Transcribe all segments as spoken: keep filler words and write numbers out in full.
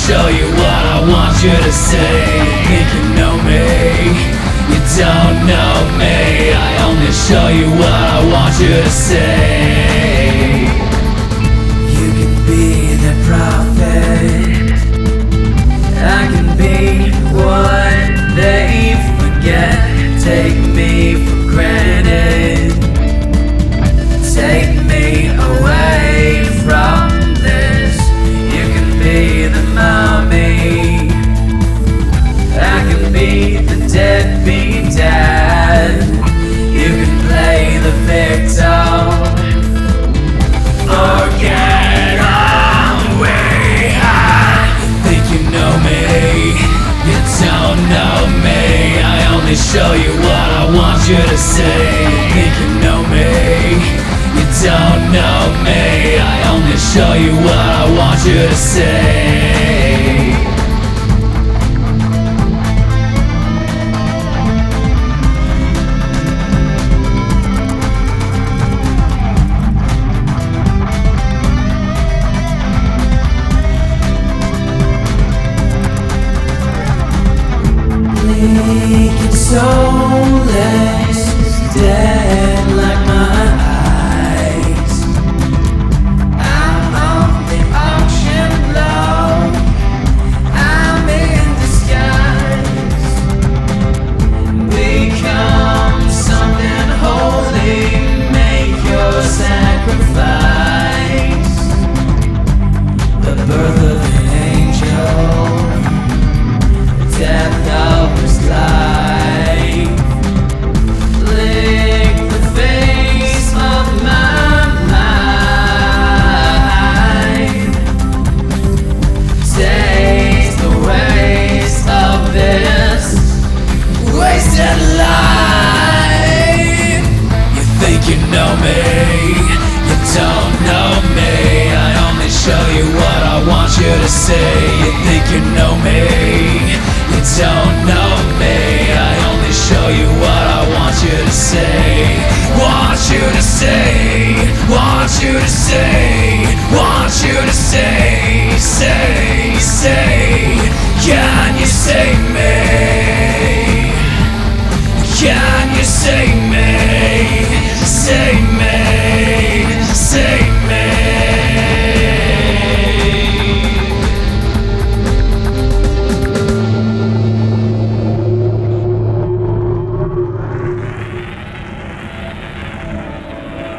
show you what I want you to say. You think you know me, you don't know me. I only show you what I want you to say. You can be the prophet, I can be what they forget. Take me for granted, take me away from this. You can be the mommy, I can be the deadbeat dad. You can play the victim, forget all we had. You think you know me, you don't know me. I only show you what I want you to say. You think you know me, you don't know me. I only show you what I want you to say. Naked, soulless, dead like my eyes. I'm on the auction block, I'm in disguise. Become something holy, make your sacrifice. The birth of an angel, death of his life. Lick the face of my mind. Taste the waste of this wasted life. You think you know me, you don't know me. I only show you what I want you to say. You think you know me, you don't know me. I only show you what I want you to say. Want you to say, want you to say, want you to say, say, say. Can you say me? Can you say me? Say me, say me.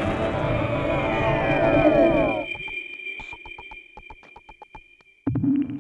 You